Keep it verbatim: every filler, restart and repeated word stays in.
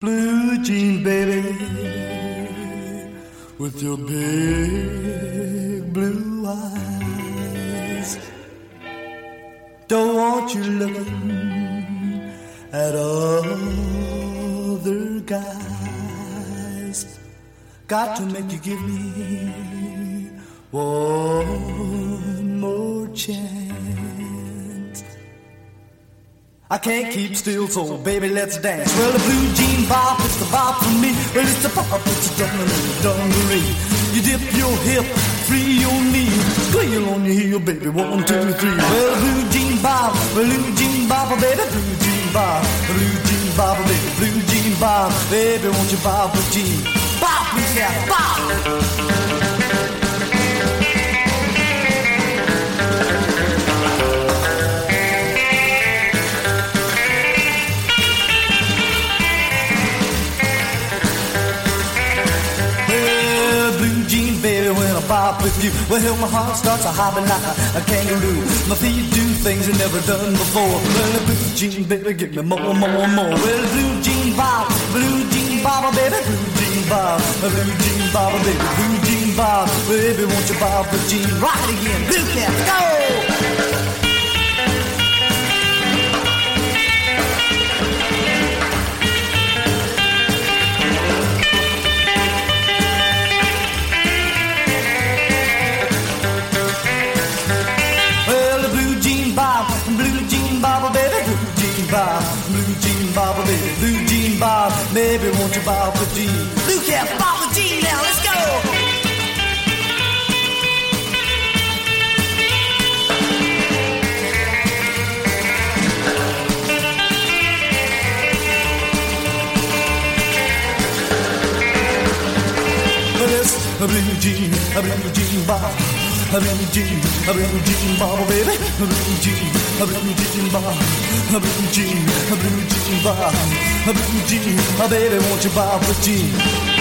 Blue jean baby, with your big blue eyes. Don't want you looking at other guys. Got to make you give me one more chance. I can't keep still, so baby, let's dance. Well, the blue jean bop, it's the bop for me. Well, it's the bop, it's the dungaree. You dip your hip, free your knee, squeal on your heel, baby, one, two, three. Well, blue jean bop, blue jean bop, baby, blue jean bop, blue jean bop, baby, blue jean bop, baby, won't you bop with jean? Bop, yeah, bop. Bop with you, well, my heart starts a hopping like a, a kangaroo. My feet do things I've never done before. Well, blue jean, baby, give me more, more, more. Well, blue jean bop, blue jean bop, baby, blue jean bop, blue jean bop, baby, blue jean bop, baby, won't you bop with jean? Rock it again, blue cat, go! Blue jean bob, baby, blue jean bob, baby, won't you bob with jean? Blue cat, bob with jean, now let's go! Well, it's a blue jean, a blue jean bob. A blue jean, a blue jean bob, baby. A blue jean, a blue jean bob. A blue jean, a blue jean bob. A blue jean, a baby, won't you bob with jean?